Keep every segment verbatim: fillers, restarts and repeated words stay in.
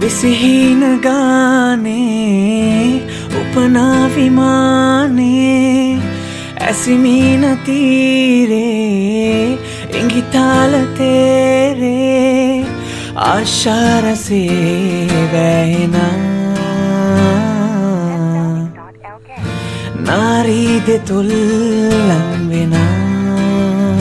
විසිහින ගානේ උපනා විමානේ ඇසිමින තීරේ ඉංගිතාල තේරේ ආශාරසේ වැහෙනා නාරී දෙතුල්ලම් වෙනා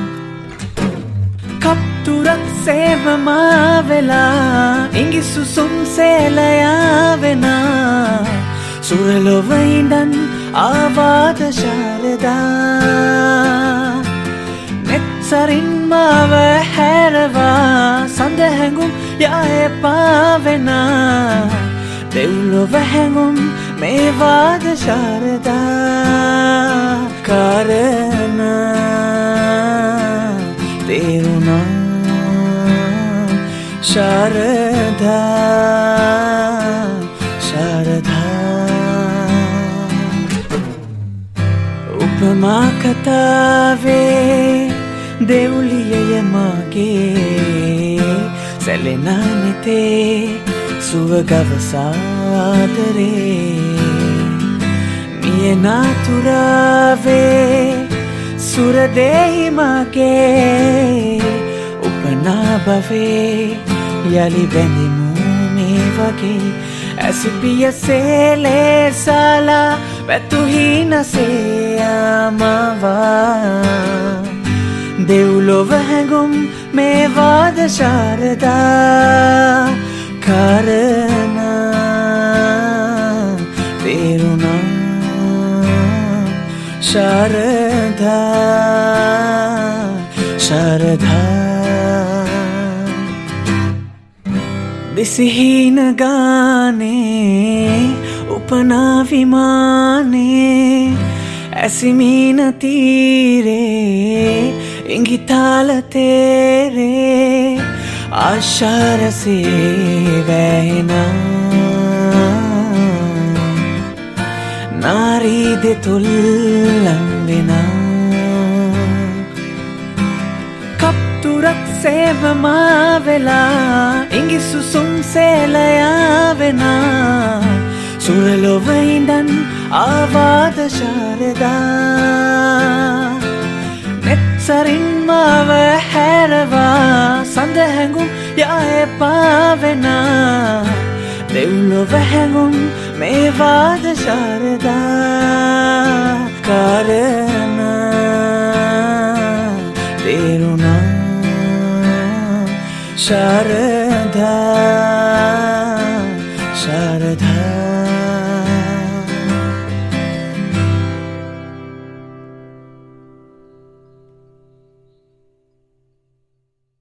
කප්තුරක් සේවමා වෙලා ඉංගි සුසුම් සේලයා වෙනා සුරලොව ඉඳන් ආවාද ශාරදා නෙත්සරින් මාව හැරවා සඳ හැඟුම් යාය පාවෙනා දෙව්ලොව හැඟුම් මේ වාද ශාරදා කාරණා තේරුණා ශාරදා ශාරදා උපමා කතාවේ දෙව්ලියය මගේ සැලෙනා නෙතේ සුවගව සාදරේ මියනාතුරාවේ සුරදෙහි මගේ උපනා භවේ යලි බැඳිමු මේ වගේ ඇසිපිය සේලේ සාලා පැතුහිනසේ ආමවා දෙව්ලොව හැඟුම් මේ වාද ශාරදා කාරණා තේරුණා ශාරදා ශාරදා විසිහින ගානේ උපනා විමානේ ඇසිමින තීරේ ඉංගිතාල තේරේ ආශාරසේ වැහෙනා නාරී දෙතුල්ලම් වෙනා කප්තුරක් සේවමා වෙලා ඉංගි සුසුම් සේලයා වෙනා සුරලොව ඉඳන් ආවාද ශාරදා නෙත්සරින් මාව හැරවා සඳ හැඟුම් යාය පාවෙනා දෙව්ලොව හැඟුම් මේ වාද ශාරදා කාරණා තේරුණා ශාරදා